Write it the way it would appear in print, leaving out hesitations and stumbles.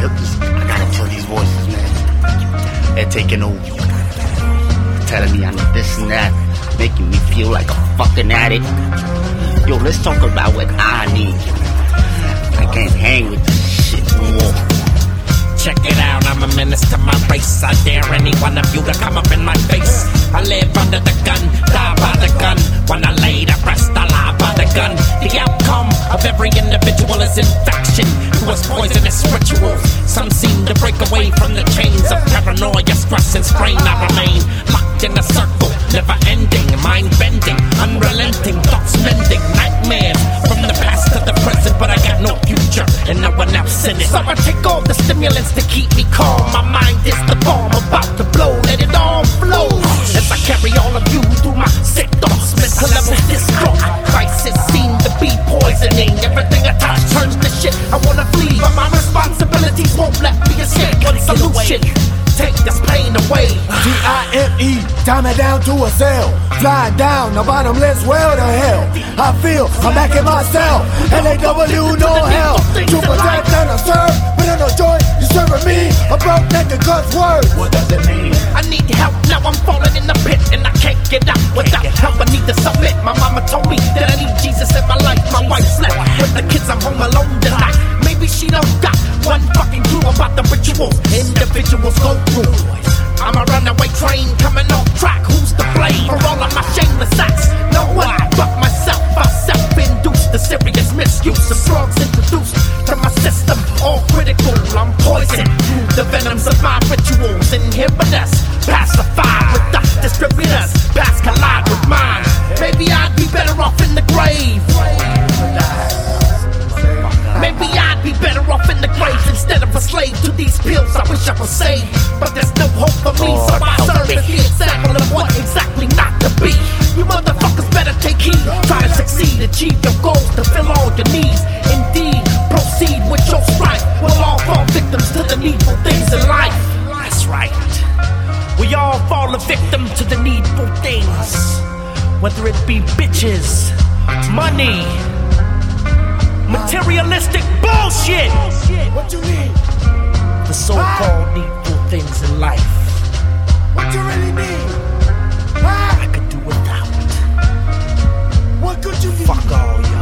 I gotta kill these voices, man. They're taking over. Telling me I'm this and that, making me feel like a fucking addict. Yo, let's talk about what I need. I can't hang with this shit no more. Check it out, I'm a menace to my race. I dare any one of you to come up in my face. I live under the gun, die by the gun. When I lay to rest, I lie by the gun. The outcome of every individual is infection to its poisonous rituals. Some seem to break away from the chains of paranoia, stress and strain. I remain locked in a circle, never ending, mind bending, unrelenting, thoughts mending, nightmares from the past to the present. But I got no future and no one else in it. So I take all the stimulants to keep me calm. My mind is the bomb about to blow. Let it all flow as I carry all of you through my sick thoughts. Mental levels distraught. Crisis seem to be poisoning. Everything I touch turns to shit. I wanna flee, but my responsibilities won't let me escape. One solution: take this pain away. D-I-M-E, time it down to a cell. Fly down the bottomless well to hell. I feel I'm back in my cell. L-A-W, no hell. To protect and to serve, but in no joy, you serving me a broke nigga cuss word. What does it mean? I need help, now I'm falling in the pit and I can't get out without help. I need to submit. My mama told me that I need Jesus in my life. My wife slept with the kids, I'm home alone tonight. Maybe she don't got one fucking clue about the rituals individuals go through. I'm a runaway train coming off track. Who's to blame for all of my shameless acts? No one but myself. I self-induced the serious misuse of drugs introduced to my system. All critical, I'm poisoned through the venoms of my rituals. Inhibit us, pacify with the distributors. Past collide with mine. Maybe I'd be better off in the grave. Maybe I'd be better off in the grave instead of a slave to these pills. I wish I was saved, but there's no hope for me. So I serve as the example of what exactly not to be. You motherfuckers better take heed. Try to succeed, achieve your goals, to fill all your needs. Indeed, proceed with your strife. We'll all fall victims to the needful things in life. That's right. We all fall a victim to the needful things. Whether it be bitches, money, materialistic bullshit. What you need? The so-called needful things in life. What you really need? I could do without. What could you need? Fuck all you.